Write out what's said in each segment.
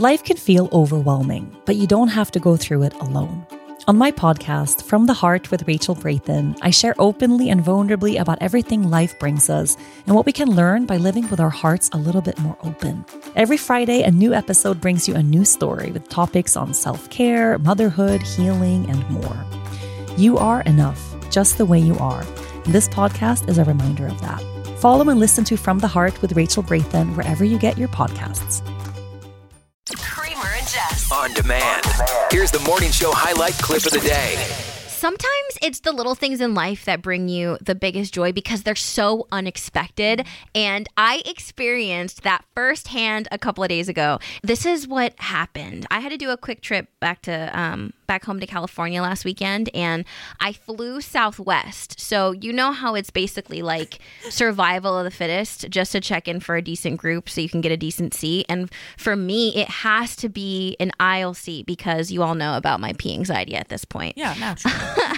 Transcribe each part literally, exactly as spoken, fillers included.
Life can feel overwhelming, but you don't have to go through it alone. On my podcast, From the Heart with Rachel Braithen, I share openly and vulnerably about everything life brings us and what we can learn by living with our hearts a little bit more open. Every Friday, a new episode brings you a new story with topics on self-care, motherhood, healing, and more. You are enough, just the way you are. And this podcast is a reminder of that. Follow and listen to From the Heart with Rachel Braithen wherever you get your podcasts. Kramer and Jess. On demand. Here's the morning show highlight clip of the day. Sometimes it's the little things in life that bring you the biggest joy because they're so unexpected. And I experienced that firsthand a couple of days ago. This is what happened. I had to do a quick trip back to um, back home to California last weekend, and I flew Southwest. So you know how it's basically like survival of the fittest, just to check in for a decent group so you can get a decent seat. And for me, it has to be an aisle seat because you all know about my pee anxiety at this point. Yeah, naturally.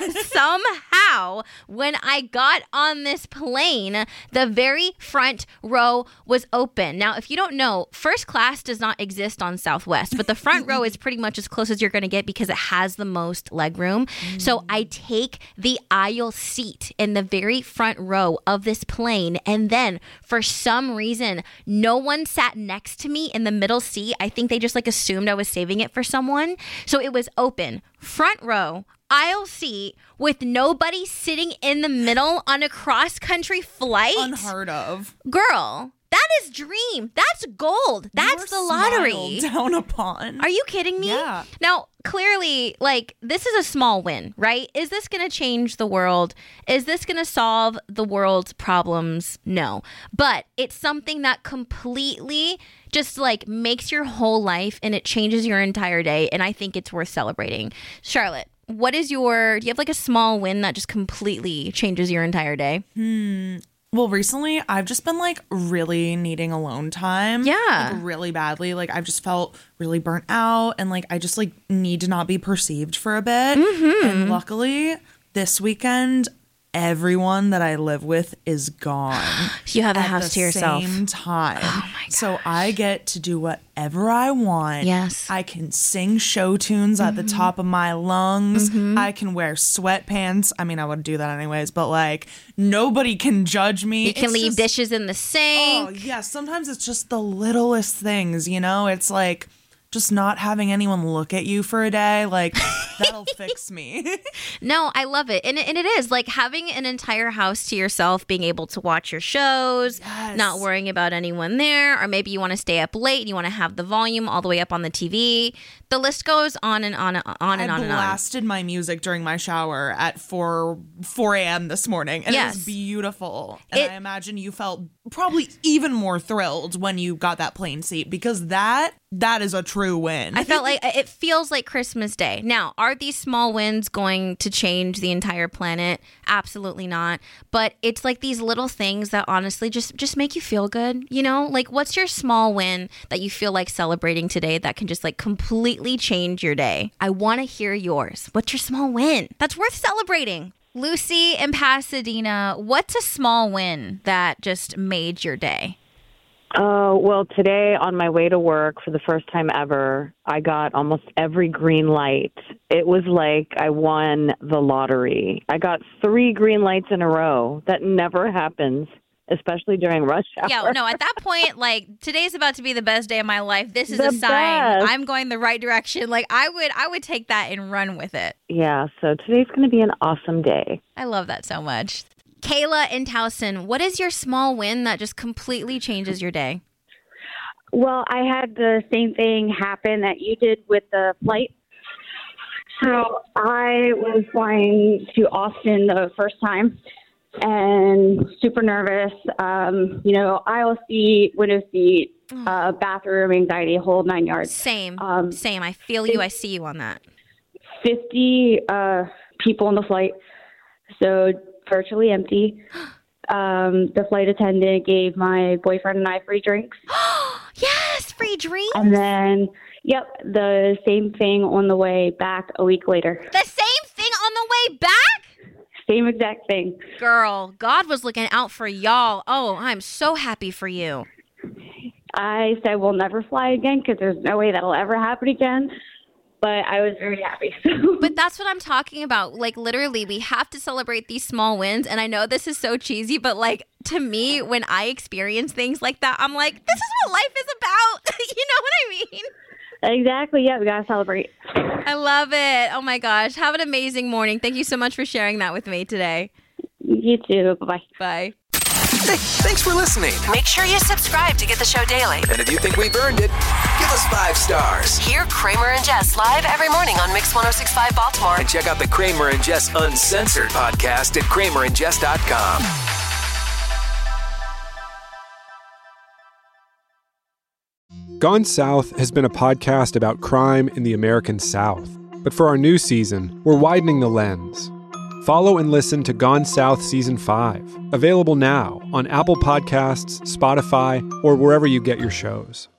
Somehow, when I got on this plane, the very front row was open. Now, if you don't know, first class does not exist on Southwest, but the front row is pretty much as close as you're going to get because it has the most leg room. Mm. So I take the aisle seat in the very front row of this plane, and then for some reason, no one sat next to me in the middle seat. I think they just like assumed I was saving it for someone. So it was open, front row, aisle seat with nobody sitting in the middle on a cross-country flight. Unheard of. Girl, that is dream. That's gold. That's the lottery. Smiled down upon. Are you kidding me? Yeah. Now, clearly, like, this is a small win, right? Is this going to change the world? Is this going to solve the world's problems? No. But it's something that completely just, like, makes your whole life and it changes your entire day. And I think it's worth celebrating. Charlotte, what is your, do you have like a small win that just completely changes your entire day? Hmm. Well, recently I've just been like really needing alone time. Yeah. Like, really badly. Like I've just felt really burnt out and like I just like need to not be perceived for a bit. Mm-hmm. And luckily this weekend, everyone that I live with is gone. You have a house to yourself. At the same time. Oh my gosh. So I get to do whatever I want. Yes. I can sing show tunes at mm-hmm. the top of my lungs. Mm-hmm. I can wear sweatpants. I mean, I would do that anyways, but like nobody can judge me. You can it's leave just, dishes in the sink. Oh, yeah. Sometimes it's just the littlest things, you know? It's like just not having anyone look at you for a day, like that'll fix me. No, I love it. And, and it is like having an entire house to yourself, being able to watch your shows, yes. not worrying about anyone there, or maybe you want to stay up late and you want to have the volume all the way up on the T V. The list goes on and on and on and I on and on. I blasted my music during my shower at four a.m. this morning, and yes. it was beautiful. And it, I imagine you felt probably even more thrilled when you got that plane seat because that that is a true win. I felt like it feels like Christmas Day. Now, are these small wins going to change the entire planet? Absolutely not. But it's like these little things that honestly just, just make you feel good. You know, like what's your small win that you feel like celebrating today that can just like completely change your day? I want to hear yours. What's your small win that's worth celebrating? Lucy in Pasadena, what's a small win that just made your day? Uh, well, today on my way to work for the first time ever, I got almost every green light. It was like I won the lottery. I got three green lights in a row. That never happens, especially during rush hour. Yeah, no, at that point, like, today's about to be the best day of my life. This is The a sign best. I'm going the right direction. Like, I would I would take that and run with it. Yeah, so today's going to be an awesome day. I love that so much. Kayla in Towson, what is your small win that just completely changes your day? Well, I had the same thing happen that you did with the flight. So I was flying to Austin the first time and super nervous. Um, you know, aisle seat, window seat, uh, bathroom, anxiety, whole nine yards. Same, Um, same. I feel you. I see you on that. fifty uh, people on the flight, so virtually empty. Um, the flight attendant gave my boyfriend and I free drinks. Yes, free drinks. And then, yep, the same thing on the way back a week later. The same thing on the way back? Same exact thing. Girl, God was looking out for y'all. Oh, I'm so happy for you. I said we'll never fly again because there's no way that'll ever happen again. But I was very happy. But that's what I'm talking about. Like, literally, we have to celebrate these small wins. And I know this is so cheesy, but like, to me, when I experience things like that, I'm like, this is what life is about. You know what I mean? Exactly. Yeah, we got to celebrate. I love it. Oh my gosh. Have an amazing morning. Thank you so much for sharing that with me today. You too. Bye-bye. Bye. Hey, thanks for listening. Make sure you subscribe to get the show daily. And if you think we've earned it, give us five stars. Hear Kramer and Jess live every morning on Mix one oh six point five Baltimore. And check out the Kramer and Jess Uncensored podcast at kramer and jess dot com. Gone South has been a podcast about crime in the American South. But for our new season, we're widening the lens. Follow and listen to Gone South Season five, available now on Apple Podcasts, Spotify, or wherever you get your shows.